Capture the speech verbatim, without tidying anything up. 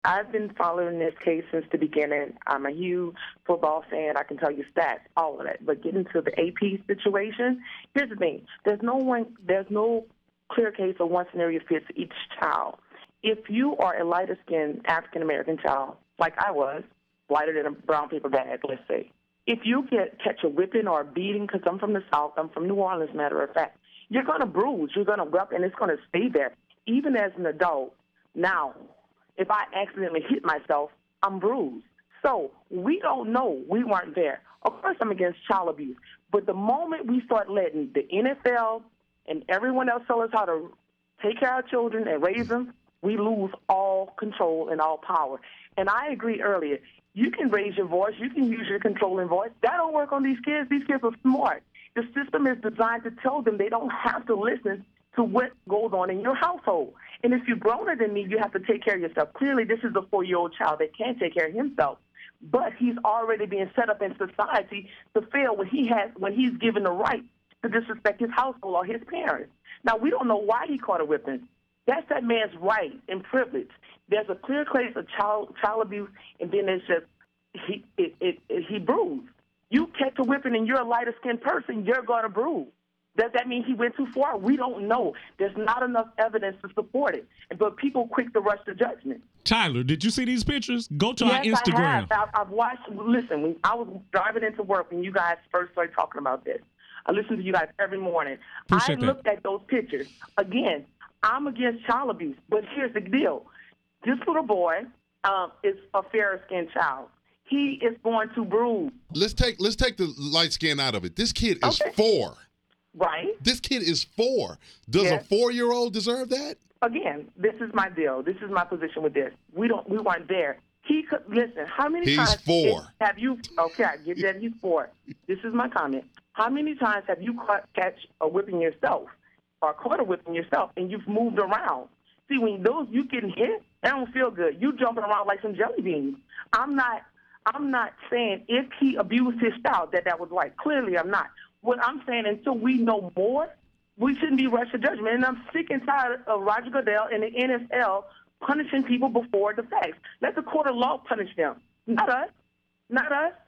I've been following this case since the beginning. I'm a huge football fan. I can tell you stats, all of that. But getting to the A P situation, here's the thing: there's no one, there's no clear case of one scenario fits each child. If you are a lighter skinned African American child, like I was, lighter than a brown paper bag, let's say, if you get catch a whipping or a beating, because I'm from the South, I'm from New Orleans, matter of fact, you're going to bruise, you're going to rub, and it's going to stay there. Even as an adult, now, if I accidentally hit myself, I'm bruised. So we don't know. We weren't there. Of course, I'm against child abuse. But the moment we start letting the N F L and everyone else tell us how to take care of our children and raise them, we lose all control and all power. And I agree earlier. You can raise your voice. You can use your controlling voice. That don't work on these kids. These kids are smart. The system is designed to tell them they don't have to listen to what goes on in your household. And if you're growner than me, you have to take care of yourself. Clearly, this is a four-year-old child that can't take care of himself. But he's already being set up in society to fail when he has when he's given the right to disrespect his household or his parents. Now, we don't know why he caught a whipping. That's that man's right and privilege. There's a clear case of child child abuse, and then there's just he it, it, it, he bruised. You catch a whipping and you're a lighter-skinned person, you're going to bruise. Does that mean he went too far? We don't know. There's not enough evidence to support it. But people quick to rush to judgment. Tyler, did you see these pictures? Go to yes, our Instagram. I have. I've, I've watched. Listen, when I was driving into work when you guys first started talking about this. I listen to you guys every morning. Appreciate I looked that. at those pictures. Again, I'm against child abuse. But here's the deal. This little boy um, is a fairer-skinned child. He is going to bruise. Let's take let's take the light skin out of it. This kid is Okay. four. Right? This kid is four. Does Yes. a four-year-old deserve that? Again, this is my deal. This is my position with this. We don't. We weren't there. He could listen. How many He's times four. have you? Okay, I give that he's four. This is my comment. How many times have you caught catch a whipping yourself, or caught a whipping yourself, and you've moved around? See, when those you getting hit, that don't feel good. You jumping around like some jelly beans. I'm not. I'm not saying if he abused his child that that was right. Clearly, I'm not. What I'm saying, until we know more, we shouldn't be rushed to judgment. And I'm sick and tired of Roger Goodell and the N F L punishing people before the facts. Let the court of law punish them, not us, not us.